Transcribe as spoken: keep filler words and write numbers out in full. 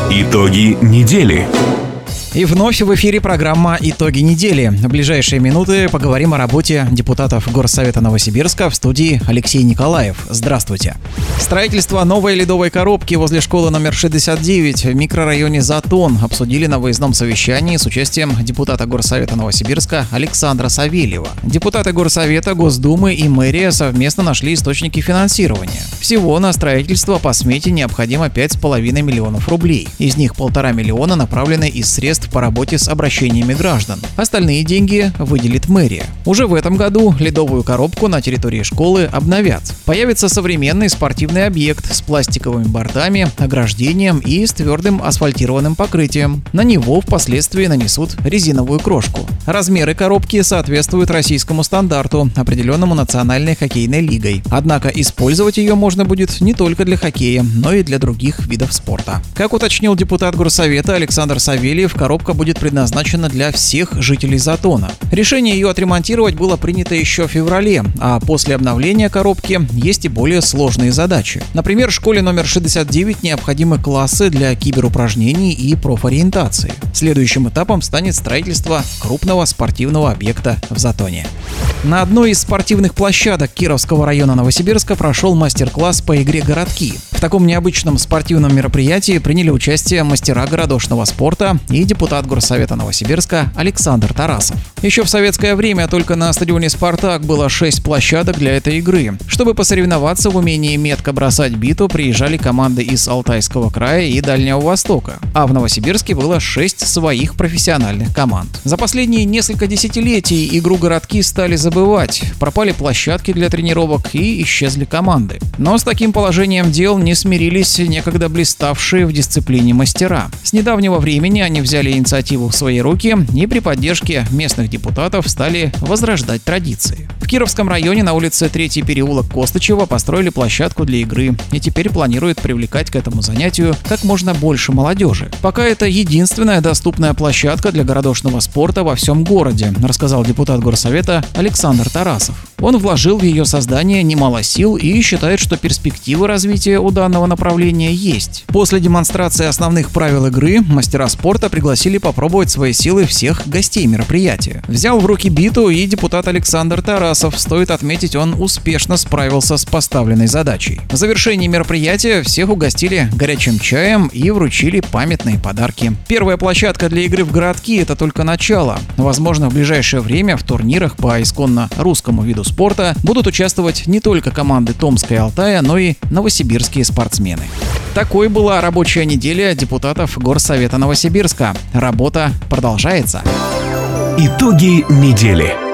Итоги недели. И вновь в эфире программа «Итоги недели». В ближайшие минуты поговорим о работе депутатов Горсовета Новосибирска. В студии Алексей Николаев. Здравствуйте. Строительство новой ледовой коробки возле школы номер шестьдесят девять в микрорайоне Затон обсудили на выездном совещании с участием депутата Горсовета Новосибирска Александра Савельева. Депутаты Горсовета, Госдумы и мэрия совместно нашли источники финансирования. Всего на строительство по смете необходимо пять с половиной миллионов рублей. Из них полтора миллиона направлены из средств по работе с обращениями граждан. Остальные деньги выделит мэрия. Уже в этом году ледовую коробку на территории школы обновят. Появится современный спортивный объект с пластиковыми бортами, ограждением и с твердым асфальтированным покрытием. На него впоследствии нанесут резиновую крошку. Размеры коробки соответствуют российскому стандарту, определенному Национальной хоккейной лигой. Однако использовать ее можно будет не только для хоккея, но и для других видов спорта. Как уточнил депутат Горсовета Александр Савельев, коробка будет предназначена для всех жителей Затона. Решение ее отремонтировать было принято еще в феврале, а после обновления коробки есть и более сложные задачи. Например, школе номер шестьдесят девять необходимы классы для киберупражнений и профориентации. Следующим этапом станет строительство крупного спортивного объекта в Затоне. На одной из спортивных площадок Кировского района Новосибирска прошел мастер-класс по игре «Городки». В таком необычном спортивном мероприятии приняли участие мастера городошного спорта и депутат Горсовета Новосибирска Александр Тарасов. Еще в советское время только на стадионе «Спартак» было шесть площадок для этой игры. Чтобы посоревноваться в умении метко бросать биту, приезжали команды из Алтайского края и Дальнего Востока. А в Новосибирске было шесть своих профессиональных команд. За последние несколько десятилетий игру «Городки» стали забывать. Пропали площадки для тренировок и исчезли команды. Но с таким положением дел не смирились некогда блиставшие в дисциплине мастера. С недавнего времени они взяли инициативу в свои руки и при поддержке местных депутатов стали возрождать традиции. В Кировском районе на улице Третий переулок Костычева построили площадку для игры и теперь планируют привлекать к этому занятию как можно больше молодежи. Пока это единственная доступная площадка для городошного спорта во всем городе, рассказал депутат Горсовета Александр Тарасов. Он вложил в ее создание немало сил и считает, что перспективы развития у данного направления есть. После демонстрации основных правил игры мастера спорта пригласили попробовать свои силы всех гостей мероприятия. Взял в руки биту и депутат Александр Тарасов. Стоит отметить, он успешно справился с поставленной задачей. В завершении мероприятия всех угостили горячим чаем и вручили памятные подарки. Первая площадка для игры в «Городки» — это только начало. Возможно, в ближайшее время в турнирах по исконно русскому виду спорта будут участвовать не только команды Томска и Алтая, но и новосибирские спортсмены. Такой была рабочая неделя депутатов Горсовета Новосибирска. Работа продолжается. Итоги недели.